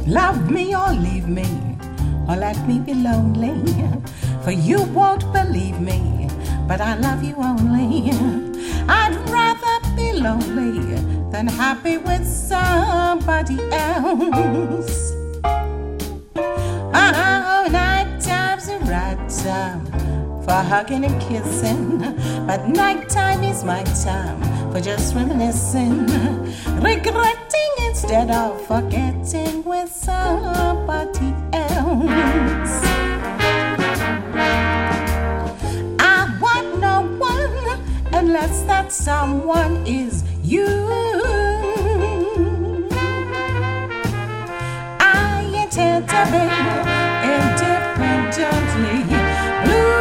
Love me or leave me, or let me be lonely. For you won't believe me, but I love you only. I'd rather be lonely than happy with somebody else. Oh, night time's the right time for hugging and kissing, but nighttime is my time for just reminiscing, regretting instead of forgetting with somebody else. I want no one unless that someone is you. I intend to be independently blue.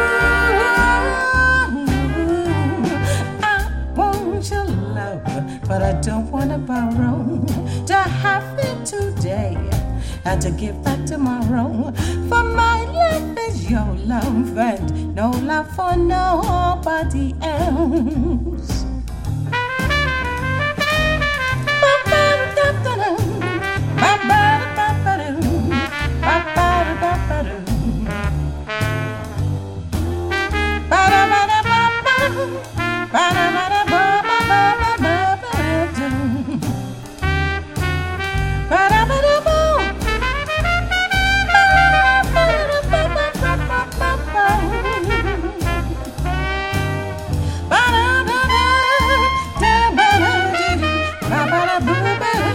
I want your love, but I don't want to borrow. To have it today and to give back tomorrow. For my life is your love and no love for nobody else.